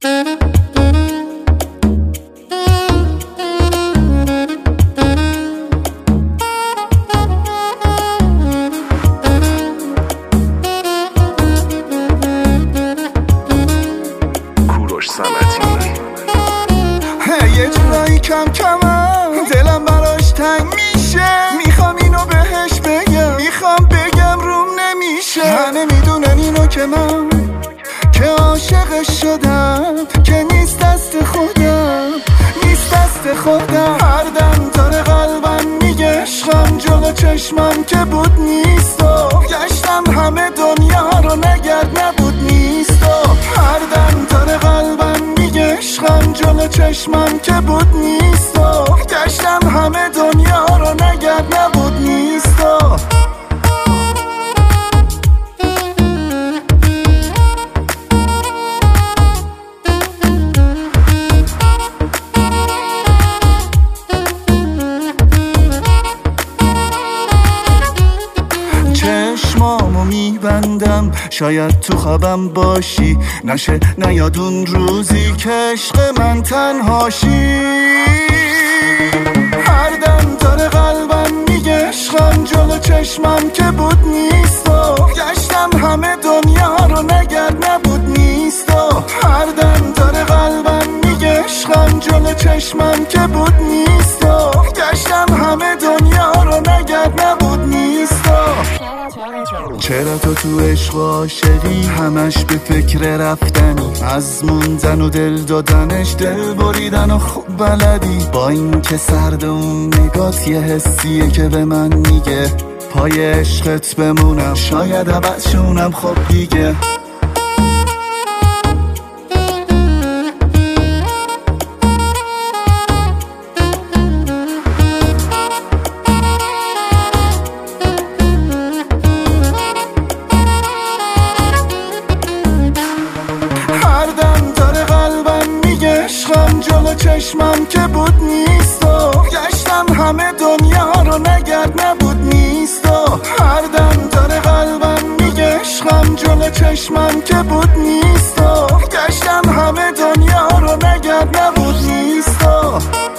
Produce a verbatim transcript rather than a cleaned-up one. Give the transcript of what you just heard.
یه جورایی کم کمم دلم براش تنگ میشه، میخوام اینو بهش بگم، میخوام بگم روم نمیشه. همه میدونن اینو که من که عاشقش شدم، که نیست دست خودم، نیست دست خودم. هر دم داره قلبم میگه عشقم، جلو چشمم که بود نیست و گشتم همه دنیا رو نگرد نبود نیست و هر دم داره قلبم میگه عشقم، جلو چشمم که بود نیست و گشتم همه دنیا رو نگرد نبود نیست و چشمامو میبندم شاید تو خوابم باشی، نشه نیاد اون روزی که عشق من تنهاشی. هر دم داره قلبم میگه عشقم، جلو چشمم که بود نیست و گشتم همه دنیا رو نگرد نبود نیست و هر دم داره قلبم میگه عشقم، جلو چشمم که بود نیست و گشتم همه دنیا رو نگرد نبود نیست و چرا تو تو عشق و عاشقی همش به فکر رفتنی، از موندن و دل دادنش دل بریدن و خوب بلدی. با این که سرد اون نگات یه حسیه که به من میگه پای عشقت بمونم، شاید ابد شونم خب دیگه. جلو چشمم که بود نیست و گشتم همه دنیا رو نگرد نبود نیست و هر دم داره قلبم میگه عشقم، جلو چشمم که بود نیست و گشتم همه دنیا رو نگرد نبود نیست و